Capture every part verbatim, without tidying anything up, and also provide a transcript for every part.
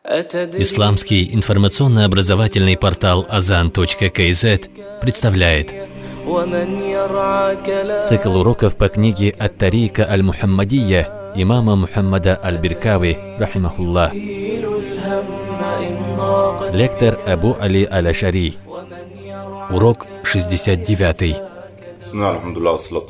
Исламский информационно-образовательный портал азан точка кей зет представляет цикл уроков по книге «Ат-Тарика аль-Мухаммадия» имама Мухаммада аль-Биркави, рахимахуллах. Лектор Абу Али аль-Ашари. Урок шестьдесят девятый. Так мы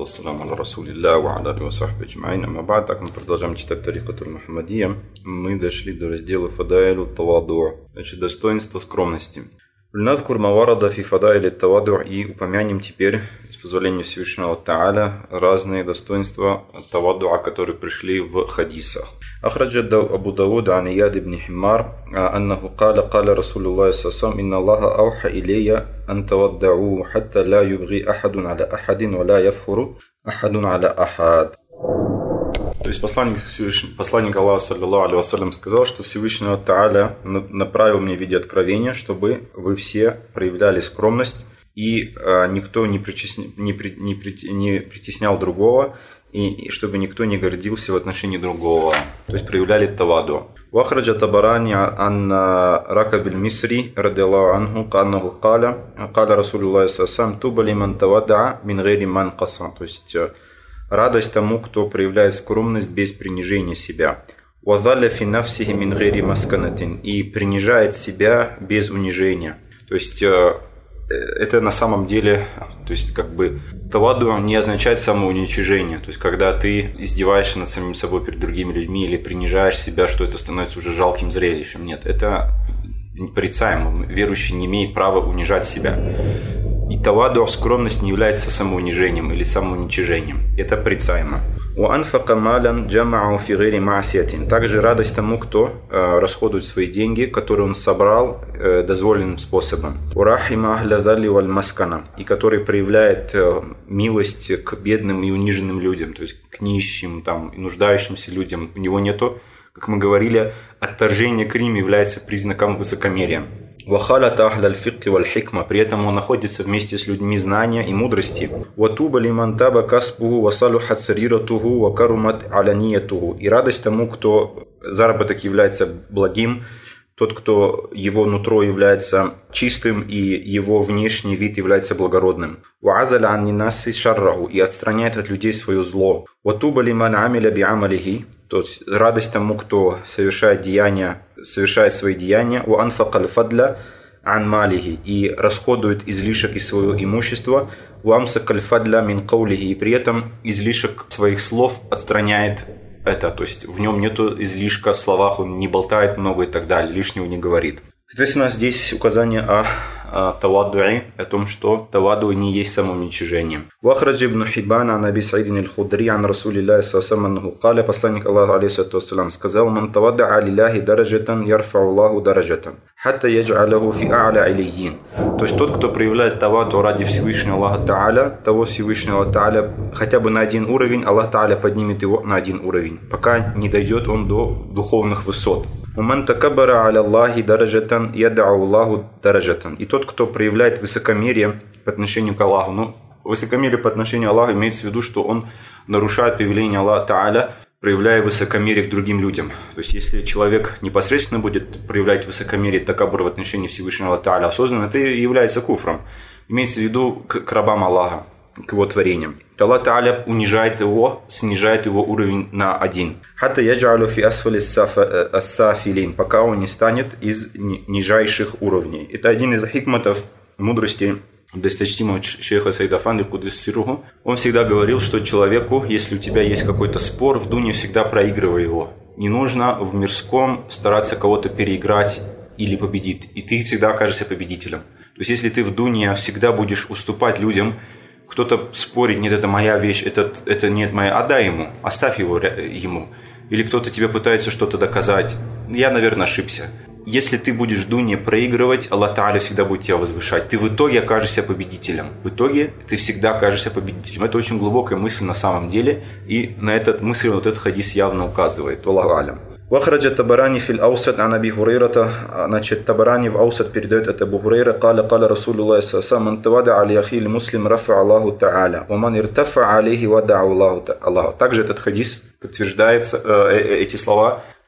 продолжаем читать Тарикат аль-Мухаммадия. Мы дошли до раздела Фадаилю Таваду, значит, достоинство скромности. Надкур маварада фи фадаили таваду, и упомянем теперь, с позволения Всевышнего Тааля, разные достоинства тавадуа, которые пришли в хадисах. أخرج أبو داود عن إياد بن حمار أنه قال قال رسول الله صلى الله عليه وسلم إن الله أوحى إلي أن تودعوا حتى لا يبغي أحد على أحد ولا يفخر أحد على أحد. То есть посланник, посланник Аллаха, саллиллаху алейхи вассалям, сказал, что Всевышний Тааля направил мне в виде откровения, чтобы вы все проявляли скромность, и никто не, причесня, не, при, не, при, не притеснял другого, и чтобы никто не гордился в отношении другого. То есть проявляли таваду. وأخرج الطبراني عن ركب المصري رضي الله عنه أنه قال قال رسول الله صلى الله عليه وسلم طوبى لمن تودع من غير منقص. То есть радость тому, кто проявляет скромность без принижения себя. وَظَلَّ فِي نَفْسِهِ مِنْ غَيْرِ مَسْكَنَةٍ. И принижает себя без унижения. То есть это на самом деле, то есть как бы таваду не означает самоуничижение. То есть когда ты издеваешься над самим собой перед другими людьми или принижаешь себя, что это становится уже жалким зрелищем. Нет, это непорицаемо. Верующий не имеет права унижать себя. И таваду, скромность, не является самоунижением или самоуничижением. Это порицаемо. Также радость тому, кто э, расходует свои деньги, которые он собрал э, дозволенным способом. И который проявляет э, милость к бедным и униженным людям, то есть к нищим, там, и нуждающимся людям. У него нету, как мы говорили, отторжение к Риму является признаком высокомерия. При этом он находится вместе с людьми знания и мудрости. И радость тому, кто заработок является благим, тот, кто его нутро является чистым и его внешний вид является благородным. И отстраняет от людей свое зло. То есть радость тому, кто совершает деяния, совершает свои деяния, и расходует излишек из своего имущества, и при этом излишек своих слов отстраняет это, то есть в нем нету излишка в словах, он не болтает много и так далее, лишнего не говорит. Соответственно, здесь указание о, о тавадуи, о том, что таваду не есть самоуничижение. وأخرج ابن حبان عن أبي سعيد الخدري عن رسول الله صلى الله عليه وسلم أنه قال посланник Аллаха алейхиссалату вассалям сказал: من تودع لله درجة يرفع الله درجة حتى يجعله في أعلى عليين. То есть тот, кто проявляет таваду ради Всевышнего Аллаха Тааля, того Всевышнего Тааля хотя бы на один уровень, Аллах Тааля поднимет его на один уровень, пока не дойдет он до духовных высот. ومن تكبر على الله درجة يدع الله درجة. И тот, кто проявляет высокомерие по отношению к Аллаху, ну, высокомерие по отношению к Аллаху имеется в виду, что он нарушает повеление Аллаха Тааля, проявляя высокомерие к другим людям. То есть, если человек непосредственно будет проявлять высокомерие, такаббур в отношении Всевышнего Аллаха Тааля осознанно, это и является куфром. Имеется в виду к, к рабам Аллаха, к его творениям. Аллах Тааля унижает его, снижает его уровень на один. Хатта яджалу фи асфали ас-сафилин, пока он не станет из нижайших уровней. Это один из хикматов мудрости досточтимого шейха Саида Афанди Кудуссиругу. Он всегда говорил, что человеку, если у тебя есть какой-то спор, в дуне всегда проигрывай его. Не нужно в мирском стараться кого-то переиграть или победить. И ты всегда окажешься победителем. То есть, если ты в дуне всегда будешь уступать людям, кто-то спорит: нет, это моя вещь, это, это нет моя, отдай ему, оставь его ему. Или кто-то тебе пытается что-то доказать. Я, наверное, ошибся. Если ты будешь в дуне проигрывать, Аллах Тааля всегда будет тебя возвышать. Ты в итоге окажешься победителем. В итоге ты всегда окажешься победителем. Это очень глубокая мысль на самом деле. И на эту мысль вот этот хадис явно указывает. Аллаху алям. وأخرج الطبراني في الأوسط عن أبي هريرة. Значит, Табарани в Аусат передает от Абу Хурейра: قال قال رسول الله صلى الله عليه وسلم من تواضع لأخيه المسلم رفع الله تعالى ومن ارتفع عليه ودع الله. Также этот хадис подтверждается, э, эти слова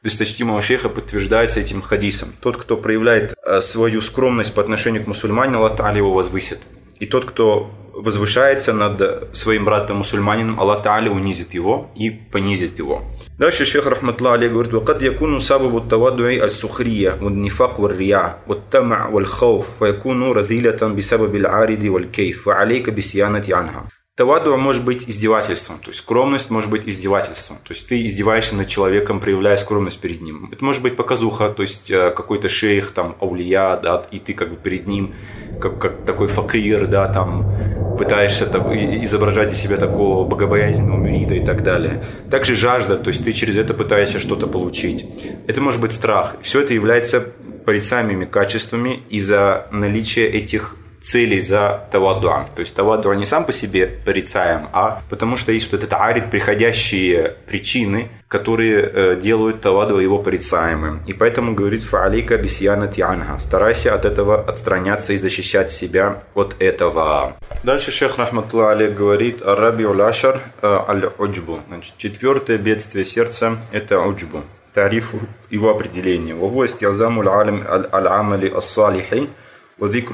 досточтимого шейха подтверждается этим хадисом. Тот, кто проявляет свою скромность по отношению к мусульманину, Аллах Та'аля его возвысит. И тот, кто возвышается над своим братом-мусульманином, Аллах Та'аля унизит его и понизит его. Дальше шейх рахматуллах алейхи говорит: «Вакад якуну сабабу тавадуи аль-сухрия, валь-нифак валь-рия, валь-там'a валь-хауф, фаякуну разилятан бисабаби аль-ариди валь-кейф, ва алейка бисиянати анха». Таваду может быть издевательством, то есть скромность может быть издевательством. То есть ты издеваешься над человеком, проявляя скромность перед ним. Это может быть показуха, то есть какой-то шейх, там, аулия, да, и ты как бы перед ним, как, как такой факир, да, там, пытаешься так, изображать из себя такого богобоязненного мурида и так далее. Также жажда, то есть ты через это пытаешься что-то получить. Это может быть страх. Все это является порицаемыми качествами из-за наличия этих целей за тавадуа. То есть тавадуа не сам по себе порицаем, а потому что есть вот этот арид, приходящие причины, которые э, делают тавадуа его порицаемым. И поэтому говорит: «Фа'алейка бисьянати анха». Старайся от этого отстраняться и защищать себя от этого. Дальше шейх рахматуллах алейх говорит: «Ар-раби'уль ашар аль-уджбу». Значит, четвертое бедствие сердца – это уджбу. Тарифу его определение. «Вахуа истиазаму аль-амали ас-салихи». То есть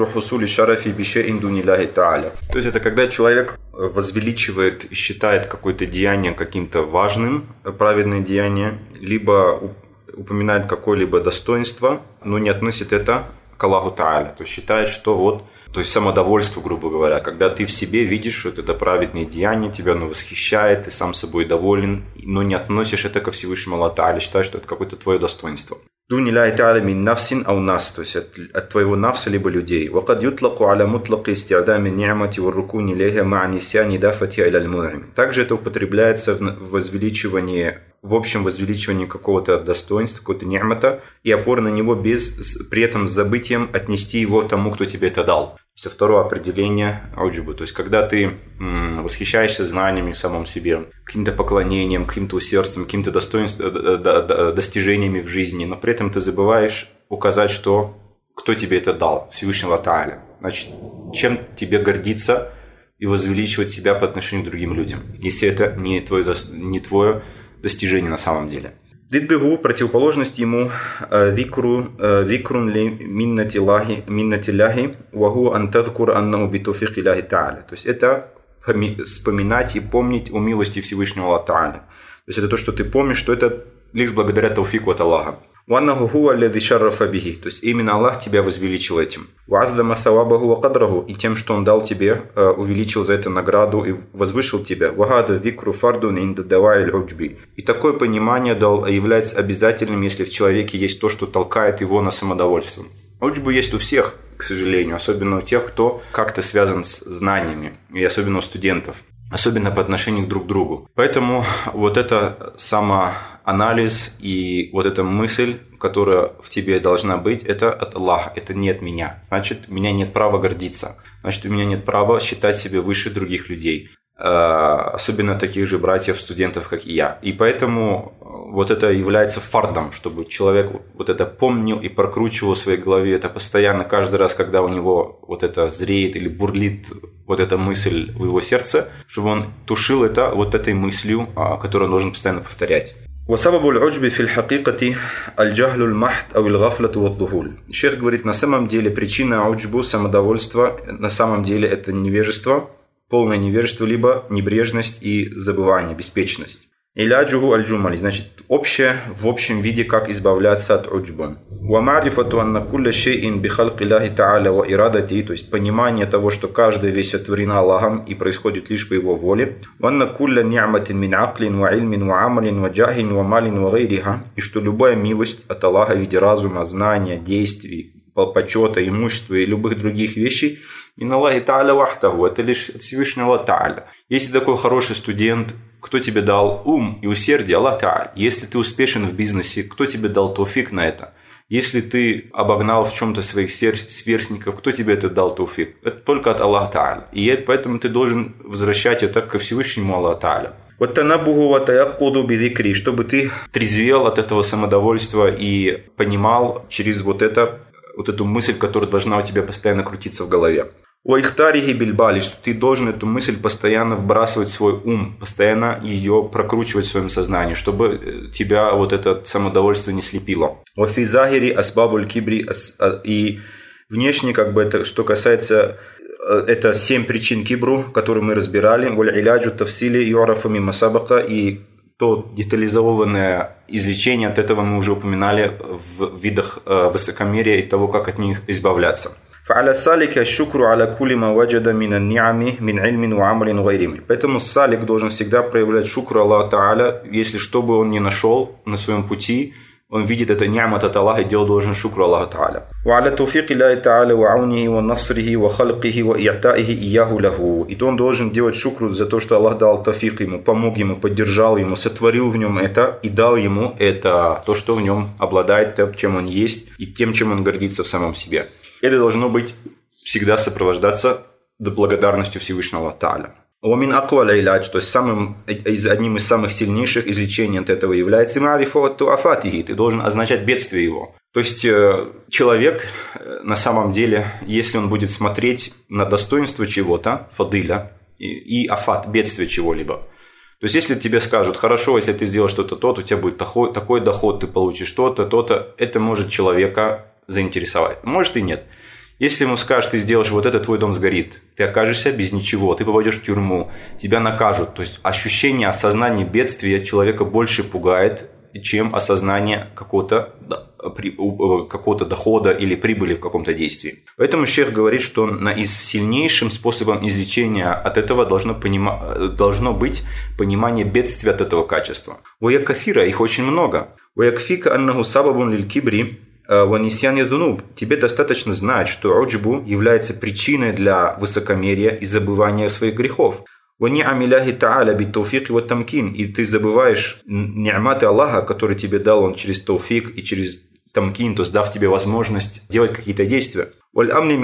это когда человек возвеличивает и считает какое-то деяние каким-то важным, праведное деяние, либо упоминает какое-либо достоинство, но не относит это к Аллаху Та'аля. То есть считает, что вот, то есть самодовольство, грубо говоря, когда ты в себе видишь, что это праведное деяние, тебя оно восхищает, ты сам собой доволен, но не относишь это ко Всевышнему Аллаху Та'аля, считаешь, что это какое-то твое достоинство. Дуни ля та'аля мин нафсин ау нас, то есть от, от твоего нафса либо людей. Вакад ютлаку аля мутлаки истиадами ни'мати варрукуни леха ма'нисяни дафати аль мун'им. Также это употребляется в возвеличивании, в общем возвеличивании какого-то достоинства, какого-то ни'мата, и опора на него без, при этом с забытием отнести его тому, кто тебе это дал. Это второе определение уджбу. То есть, когда ты м, восхищаешься знаниями в самом себе, каким-то поклонением, каким-то усердством, какими-то достоинствами, достижениями в жизни, но при этом ты забываешь указать, что кто тебе это дал, Всевышний Аллах Та'аля. Значит, чем тебе гордиться и возвеличивать себя по отношению к другим людям, если это не твое, не твое достижение на самом деле. Диддыгу, противоположность ему, викрун ли миннати ляхи, ваху антадкур аннаму битуфик ляхи та'аля. То есть это вспоминать и помнить о милости Всевышнего Аллаха Та'аля. То есть это то, что ты помнишь, что это лишь благодаря тауфику от Аллаха. وأنه هو الذي شرف به, то есть именно Аллах тебя возвеличил этим. وعظم ثوابه وقدره, и тем, что Он дал тебе, увеличил за это награду и возвышил тебя. وهذا ذكر فرد عند دواعي العجب. И такое понимание является обязательным, если в человеке есть то, что толкает его на самодовольство. Уджбу есть у всех, к сожалению, особенно у тех, кто как-то связан с знаниями, и особенно у студентов. Особенно по отношению друг к другу. Поэтому вот это самоанализ и вот эта мысль, которая в тебе должна быть, это от Аллаха, это не от меня. Значит, у меня нет права гордиться. Значит, у меня нет права считать себя выше других людей. Особенно таких же братьев, студентов, как и я. И поэтому вот это является фардом, чтобы человек вот это помнил и прокручивал в своей голове это постоянно, каждый раз, когда у него вот это зреет или бурлит вот эта мысль в его сердце, чтобы он тушил это вот этой мыслью, которую он должен постоянно повторять. وسبب العجب في الحقيقة الجهل المحض أو الغفلة والذهول. Шейх говорит, на самом деле причина уджбу, самодовольства, на самом деле это невежество, полное невежество, либо небрежность и забывание, беспечность. Иляджуху аль-джумали, значит, общее, в общем виде, как избавляться от уджбу. Вамарифату анна кулля шейин бихалки ляхи та'аля ва ирадати, то есть понимание того, что каждая вещь сотворена Аллахом и происходит лишь по Его воле. Ванна кулля ни'матин мин аклин ва ильмин ва амалин ва джахин ва малин ва гайриха, и что любая милость от Аллаха в виде разума, знания, действий, почета, имущества и любых других вещей, мин Аллахи та'аля вахтаху, это лишь от Всевышнего Аллаха та'аля. Если такой хороший студент, кто тебе дал ум и усердие? Аллах Та'аля. Если ты успешен в бизнесе, кто тебе дал тауфик на это? Если ты обогнал в чем-то своих сверстников, кто тебе это дал тауфик? Это только от Аллаха Та'аля. И поэтому ты должен возвращать это ко Всевышнему Аллаху Та'аля. Вот танабуху ва таяккуду бидикри, чтобы ты трезвел от этого самодовольства и понимал через вот это, вот эту мысль, которая должна у тебя постоянно крутиться в голове. Уайхтарихи бильбали, что ты должен эту мысль постоянно вбрасывать в свой ум, постоянно ее прокручивать в своем сознании, чтобы тебя вот это самодовольство не слепило. Уафизахири асбабуль кибри, и внешне, как бы это, что касается, это семь причин кибру, которые мы разбирали. Валь иляджу тавсили юарафу мимма сабака, и то детализованное излечение, от этого мы уже упоминали в видах высокомерия и того, как от них избавляться. فعلى السالك الشكر على كل ما وجد من النعم من علم وعمل وغيره. Поэтому салик должен всегда проявлять шукр Аллаху Та'аля, если что бы он ни нашел на своем пути, он видит это ни'мат от Аллаха и делать должен шукр Аллаху Та'аля. وعلى توفيق الله تعالى وعونه ونصره وخلقه وإعطائه إياه له. И то он должен делать шукр за то, что Аллах дал тафик ему, помог ему, поддержал ему, сотворил в нем это и дал ему это, то, что в нем обладает, тем, чем он есть и тем, чем он гордится в самом себе. Это должно быть всегда сопровождаться благодарностью Всевышнего Тааля. Омин аквал иладж, то есть самым, одним из самых сильнейших излечений от этого является маарифату афатихи. Ты должен означать бедствие его. То есть человек на самом деле, если он будет смотреть на достоинство чего-то, фадыля, и, и афат, бедствие чего-либо. То есть если тебе скажут, хорошо, если ты сделаешь что-то, то у тебя будет такой, такой доход, ты получишь то-то, то-то, это может человека заинтересовать. Может и нет. Если ему скажешь, ты сделаешь вот это, твой дом сгорит, ты окажешься без ничего, ты попадешь в тюрьму, тебя накажут. То есть ощущение, осознание бедствия человека больше пугает, чем осознание какого-то, какого-то дохода или прибыли в каком-то действии. Поэтому шейх говорит, что из сильнейшим способом излечения от этого должно, понима, должно быть понимание бедствия от этого качества. Уякафира, их очень много. Уякфика аннаху сабабун лиль кибри. Тебе достаточно знать, что уджбу является причиной для высокомерия и забывания своих грехов. И ты забываешь ни'маты Аллаха, который тебе дал он через тауфик и через тамкин, то есть дав тебе возможность делать какие-то действия. И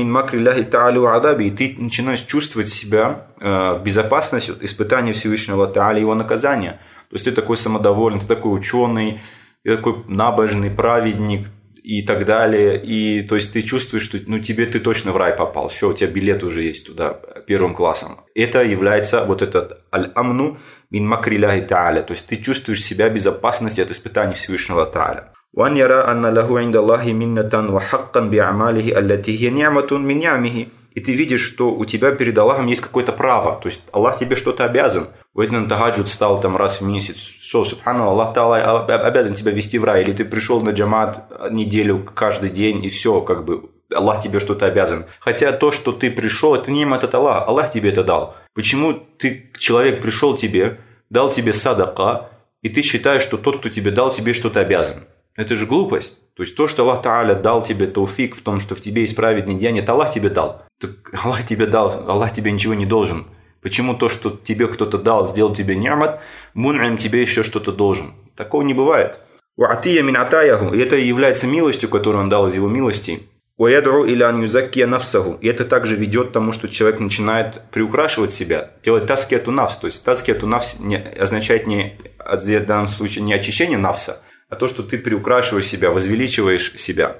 ты начинаешь чувствовать себя в безопасности от испытания Всевышнего Та'аля и его наказания. То есть ты такой самодовольный, ты такой ученый, ты такой набожный праведник, и так далее, и то есть ты чувствуешь, что ну, тебе ты точно в рай попал, все, у тебя билет уже есть туда первым классом. Это является вот этот аль-амну мин макрилляхи та'аля, то есть ты чувствуешь себя в безопасности от испытаний Всевышнего Та'аля. وأن يرى أن له عند الله منة وحقا بأعماله التي هي نعمة من نعمه. И ты видишь, что у тебя перед Аллахом есть какое-то право, то есть Аллах тебе что-то обязан. Вот на тагаджуд стал там раз в месяц, все, субхану, Аллах Та'аля обязан тебя вести в рай, или ты пришел на джамат неделю каждый день, и все, как бы Аллах тебе что-то обязан. Хотя то, что ты пришел, это не от Аллаха, Аллах тебе это дал. Почему ты, человек пришел тебе, дал тебе садака, и ты считаешь, что тот, кто тебе дал, тебе что-то обязан? Это же глупость. То есть то, что Аллах Та'аля дал тебе тауфик в том, что в тебе есть праведные деяния, это Аллах тебе дал. Так Аллах тебе дал, Аллах тебе ничего не должен. Почему то, что тебе кто-то дал, сделал тебе ни'мат, мун'им тебе еще что-то должен? Такого не бывает. И это является милостью, которую он дал из его милости. И это также ведет к тому, что человек начинает приукрашивать себя, делать таскиату нафс. То есть таскиату нафс означает не, в данном случае не очищение нафса, а то, что ты приукрашиваешь себя, возвеличиваешь себя.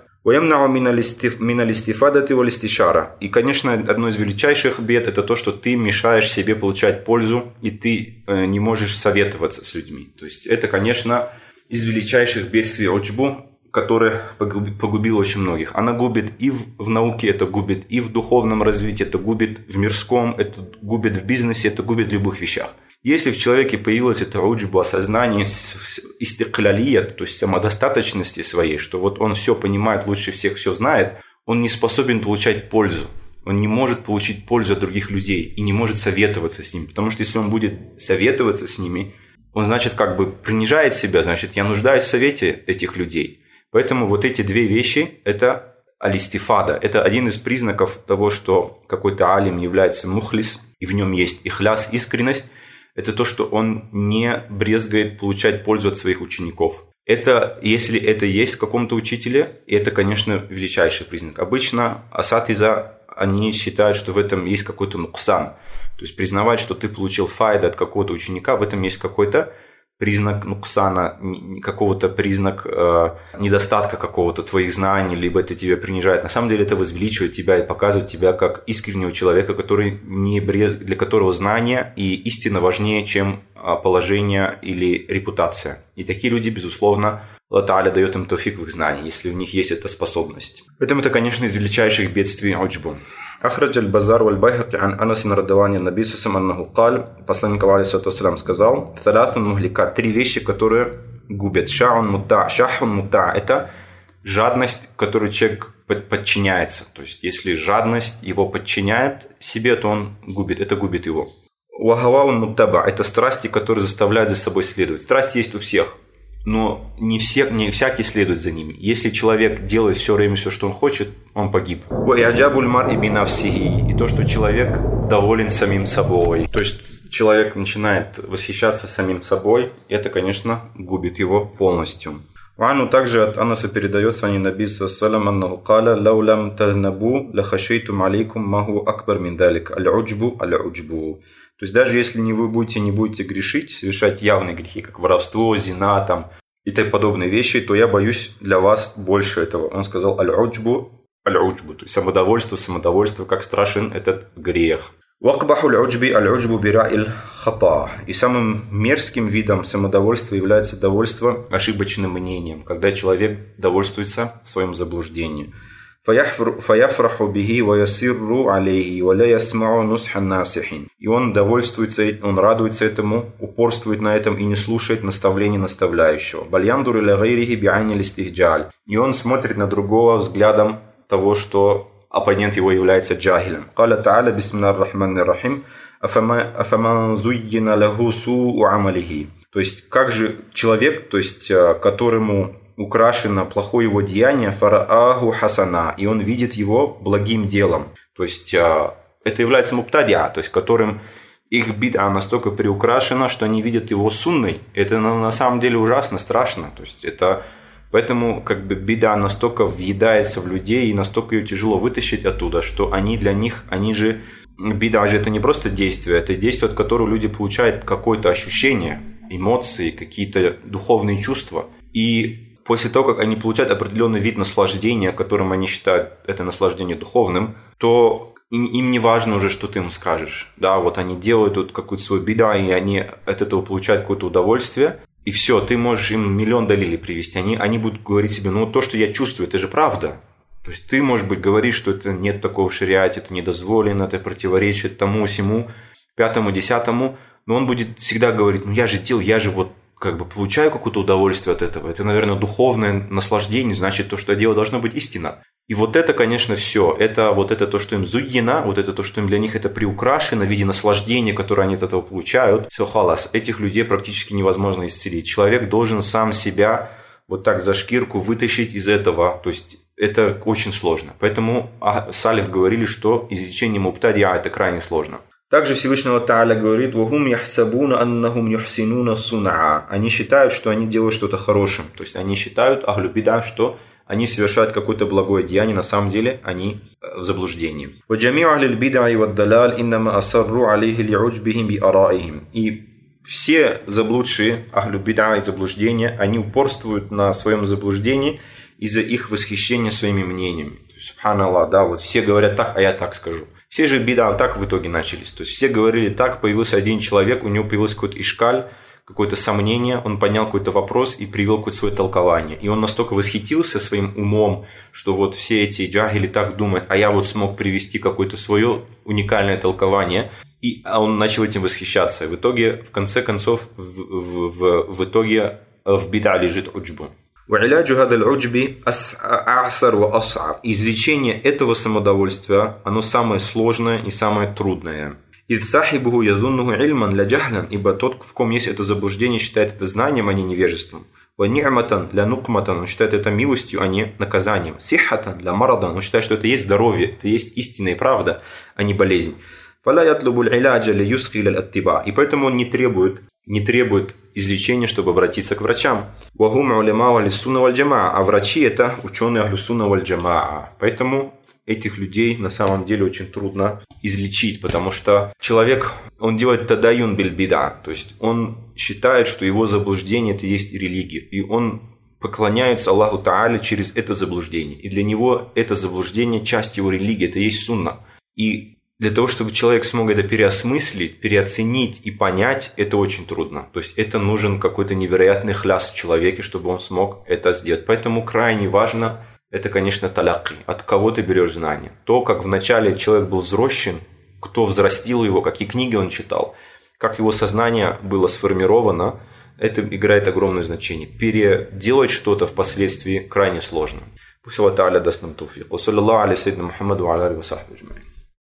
И, конечно, одно из величайших бед – это то, что ты мешаешь себе получать пользу, и ты не можешь советоваться с людьми. То есть это, конечно, из величайших бедствий уджбу, которое погубило очень многих. Она губит и в науке, это губит и в духовном развитии, это губит в мирском, это губит в бизнесе, это губит в любых вещах. Если в человеке появилось это уджбу, осознание истиклялия, то есть самодостаточности своей, что вот он все понимает, лучше всех все знает, он не способен получать пользу. Он не может получить пользу от других людей и не может советоваться с ними. Потому что если он будет советоваться с ними, он, значит, как бы принижает себя, значит, я нуждаюсь в совете этих людей. Поэтому вот эти две вещи – это алистифада. Это один из признаков того, что какой-то алим является мухлис, и в нем есть ихляс, искренность. Это то, что он не брезгает получать пользу от своих учеников. Это, если это есть в каком-то учителе, это, конечно, величайший признак. Обычно асатиза, они считают, что в этом есть какой-то нуксан. То есть признавать, что ты получил файда от какого-то ученика, в этом есть какой-то признак нуксана, какого-то признак э, недостатка какого-то твоих знаний, либо это тебя принижает. На самом деле это возвеличивает тебя и показывает тебя как искреннего человека, который не брез... для которого знания и истина важнее, чем положение или репутация. И такие люди, безусловно, Аллах Тааля дает им тауфик в их знании, если у них есть эта способность. Поэтому это, конечно, из величайших бедствий уджбу. أخرج البزار والبيهقي عن أنس رضي الله عنه النبي صلى الله عليه وسلم أنه قال посланник алейхиссалату вассалям сказал: ثلاث مهلكات, три вещи, которые губят. Ша'ун мутта, шахун мутта – это жадность, которой человек подчиняется. То есть, если жадность его подчиняет себе, то он губит, это губит его. Вахаваун муттаба – это страсти, которые заставляют за собой следовать. Страсти есть у всех, но не, все, не всякий следует за ними. Если человек делает все время все, что он хочет, он погиб. И то, что человек доволен самим собой. То есть человек начинает восхищаться самим собой, это, конечно, губит его полностью. Вану также от Анаса передается, они наби саллаллаху аннаху каля: «Лау лам тазнабу лахашейтум алейкум маху акбар мин далик, аль-уджбу аль-уджбу». То есть даже если не вы будете, не будете грешить, совершать явные грехи, как воровство, зина там, и так подобные вещи, то я боюсь для вас больше этого. Он сказал аль-уджбу аль-уджбу, то есть самодовольство, самодовольство, как страшен этот грех. Вакбаху аль-уджби аль-уджбу бирa'иль хата. И самым мерзким видом самодовольства является довольство ошибочным мнением, когда человек довольствуется своим заблуждением. فَيَفْرَحُ بِهِ وَيَسِرُّ عَلَيْهِ وَلَا يَسْمَعُ نُصْحَ النَّاصِحِينَ. И он довольствуется, он радуется этому, упорствует на этом и не слушает наставлений наставляющего. بَلْ يَنْظُرُ إِلَى غَيْرِهِ بِعَيْنِ الِاسْتِهْجَالِ. И он смотрит на другого взглядом того, что оппонент его является джахилем. قال تعالى بسم الله الرحمن الرحيم أَفَمَنْ زُيِّنَ لَهُ سُوءُ عَمَلِهِ. То есть, как же человек, то есть, которому украшено плохое его деяние, фарааху хасана, и он видит его благим делом. То есть это является муптадиа, то есть которым их бид'a настолько приукрашена, что они видят его сунной. Это на самом деле ужасно, страшно. То есть это поэтому как бы бид'a настолько въедается в людей и настолько ее тяжело вытащить оттуда, что они для них, они же бид'a же это не просто действие, это действие, от которого люди получают какое-то ощущение, эмоции, какие-то духовные чувства. И после того, как они получают определенный вид наслаждения, которым они считают это наслаждение духовным, то им не важно уже, что ты им скажешь. Да, вот они делают тут какую-то свою бида, и они от этого получают какое-то удовольствие. И все, ты можешь им миллион далилей привести. Они, они будут говорить себе: ну то, что я чувствую, это же правда. То есть ты, может быть, говоришь, что это нет такого в шариате, это недозволено, это противоречит тому, сему, пятому, десятому. Но он будет всегда говорить: ну я же делал, я же вот как бы получаю какое-то удовольствие от этого. Это, наверное, духовное наслаждение, значит, то, что я делаю, должно быть истина. И вот это, конечно, все. Это вот это то, что им зуйена, вот это то, что им для них это приукрашено в виде наслаждения, которое они от этого получают. Все, халас. Этих людей практически невозможно исцелить. Человек должен сам себя вот так за шкирку вытащить из этого. То есть это очень сложно. Поэтому салиф говорили, что излечение муптадиа – это крайне сложно. Также Всевышний Тааля говорит: «Вахум яхсабуна аннахум юхсинуна сунаа». Они считают, что они делают что-то хорошим. То есть они считают, ахлю бида, что они совершают какое-то благое деяние, на самом деле они в заблуждении. И все заблудшие ахлю бида и заблуждения, они упорствуют на своем заблуждении из-за их восхищения своими мнениями. Субханаллах, да, вот все говорят так, а я так скажу. Все же бида так в итоге начались. То есть все говорили так, появился один человек, у него появился какой-то ишкаль, какое-то сомнение, он понял какой-то вопрос и привел какое-то свое толкование. И он настолько восхитился своим умом, что вот все эти джахили так думают, а я вот смог привести какое-то свое уникальное толкование. И он начал этим восхищаться. И в итоге, в конце концов, в, в, в, в итоге в бида лежит уджбу. Излечение этого самодовольствия, оно самое сложное и самое трудное. Ибо тот, в ком есть это заблуждение, считает это знанием, а не невежеством. Он считает это милостью, а не наказанием. Он считает, что это есть здоровье, это есть истина и правда, а не болезнь. И поэтому он не требует, не требует излечения, чтобы обратиться к врачам. А врачи – это ученые ахлюссунна валь джамаа. Поэтому этих людей на самом деле очень трудно излечить, потому что человек, он делает тадаюн биль бида, то есть он считает, что его заблуждение – это есть религия, и он поклоняется Аллаху Та'аля через это заблуждение. И для него это заблуждение – часть его религии, это есть сунна. И для того, чтобы человек смог это переосмыслить, переоценить и понять, это очень трудно. То есть это нужен какой-то невероятный хляс в человеке, чтобы он смог это сделать. Поэтому крайне важно – это, конечно, талакки. От кого ты берешь знания. То, как вначале человек был взрощен, кто взрастил его, какие книги он читал, как его сознание было сформировано, это играет огромное значение. Переделать что-то впоследствии крайне сложно. Пусть Аллах Та'аля даст нам тауфик. Ва саллаллаху аля сайидина Мухаммаду ва аля алихи ва сахбихи аджмаин.